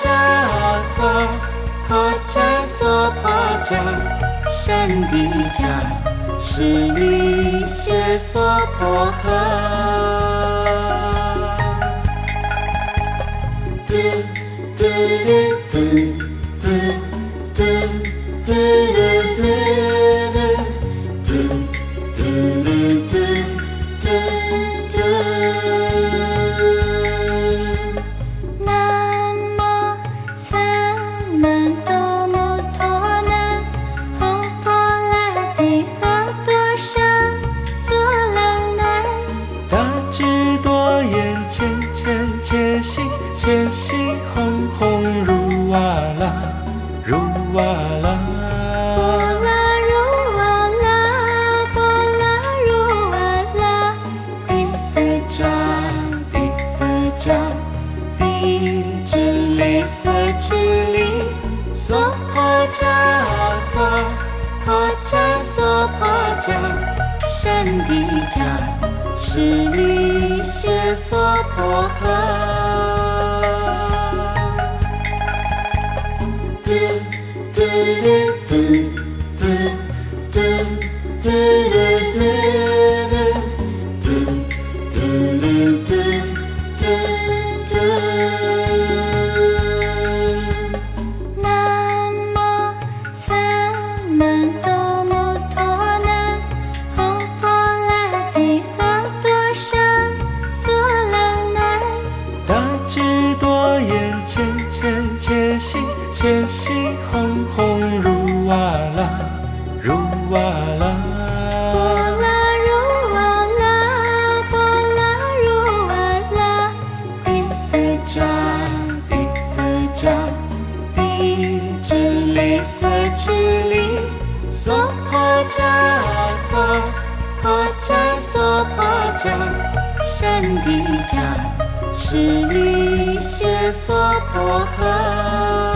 迦娑婆迦娑婆迦山地迦室利谢娑婆诃。切西吽吽如哇啦，如哇啦。 波啦如哇啦，波啦如哇啦。毗瑟迦，毗瑟迦，毗智利色智利。娑婆迦，娑婆迦，娑婆迦。山地迦，室利谢娑婆诃。 切西吽吽如哇啦，如哇啦。 波啦如哇啦，波啦如哇啦。毗瑟迦，毗瑟迦，毗智利色智利。娑婆迦，娑婆迦，娑婆迦。山地迦，室利谢娑婆诃。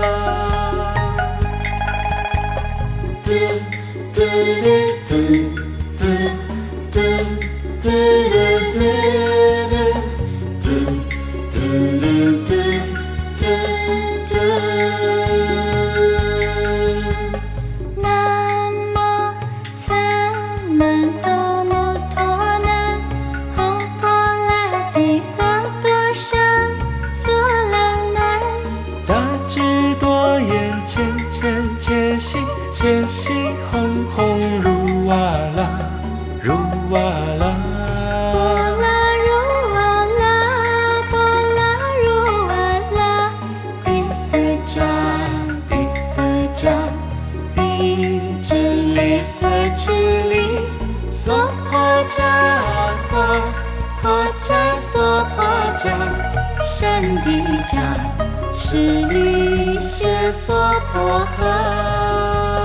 切西吽吽如哇啦，如哇啦。 波啦如哇啦，波啦如哇啦。毗瑟迦，毗瑟迦，毗智利色智利。娑婆迦，娑婆迦，娑婆迦。山地迦，室利谢娑婆诃。